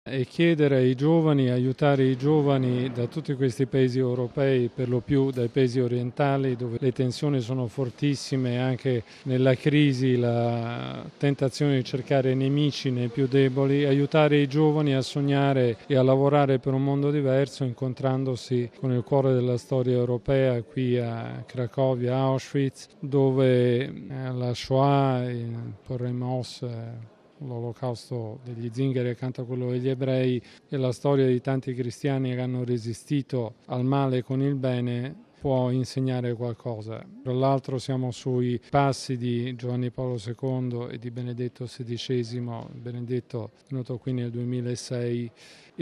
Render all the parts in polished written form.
E chiedere ai giovani, aiutare i giovani da tutti questi paesi europei, per lo più dai paesi orientali dove le tensioni sono fortissime, anche nella crisi la tentazione di cercare nemici nei più deboli, aiutare i giovani a sognare e a lavorare per un mondo diverso, incontrandosi con il cuore della storia europea qui a Cracovia, a Auschwitz, dove la Shoah, il Porremos, l'olocausto degli zingari accanto a quello degli ebrei e la storia di tanti cristiani che hanno resistito al male con il bene può insegnare qualcosa. Tra l'altro siamo sui passi di Giovanni Paolo II e di Benedetto XVI, Benedetto venuto qui nel 2006,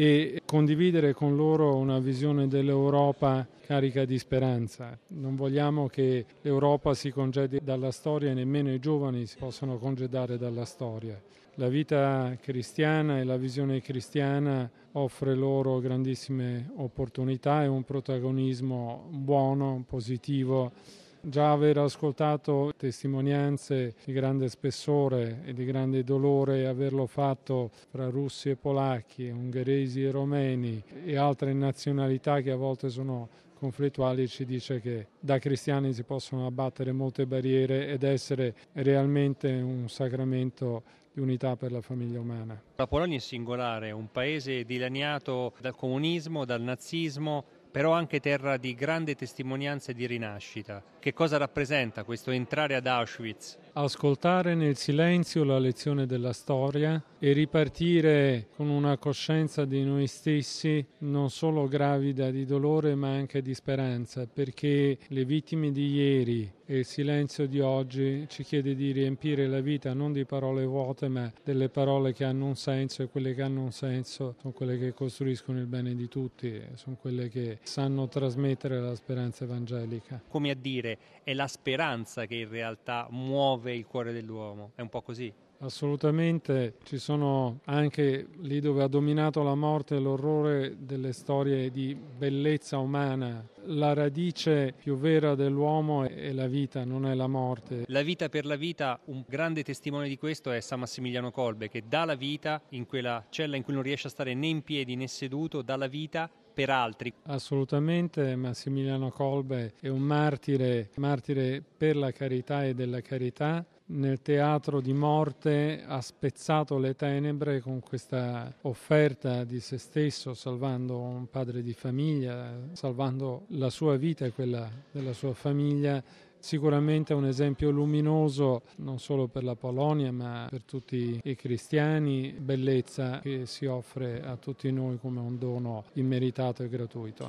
e condividere con loro una visione dell'Europa carica di speranza. Non vogliamo che l'Europa si congedi dalla storia e nemmeno i giovani si possano congedare dalla storia. La vita cristiana e la visione cristiana offre loro grandissime opportunità e un protagonismo buono, positivo. Già aver ascoltato testimonianze di grande spessore e di grande dolore e averlo fatto fra russi e polacchi, ungheresi e romeni e altre nazionalità che a volte sono conflittuali ci dice che da cristiani si possono abbattere molte barriere ed essere realmente un sacramento di unità per la famiglia umana. La Polonia è singolare, un paese dilaniato dal comunismo, dal nazismo, però anche terra di grande testimonianza e di rinascita. Che cosa rappresenta questo entrare ad Auschwitz? Ascoltare nel silenzio la lezione della storia e ripartire con una coscienza di noi stessi non solo gravida di dolore ma anche di speranza, perché le vittime di ieri e il silenzio di oggi ci chiede di riempire la vita non di parole vuote ma delle parole che hanno un senso, e quelle che hanno un senso sono quelle che costruiscono il bene di tutti, sono quelle che sanno trasmettere la speranza evangelica. Come a dire, è la speranza che in realtà muove il cuore dell'uomo, è un po' così? Assolutamente, ci sono anche lì dove ha dominato la morte e l'orrore delle storie di bellezza umana. La radice più vera dell'uomo è la vita, non è la morte. La vita per la vita, un grande testimone di questo è San Massimiliano Kolbe, che dà la vita in quella cella in cui non riesce a stare né in piedi né seduto, dà la vita per altri. Assolutamente, Massimiliano Kolbe è un martire per la carità e della carità. Nel teatro di morte ha spezzato le tenebre con questa offerta di se stesso, salvando un padre di famiglia, salvando la sua vita e quella della sua famiglia. Sicuramente è un esempio luminoso non solo per la Polonia ma per tutti i cristiani, bellezza che si offre a tutti noi come un dono immeritato e gratuito.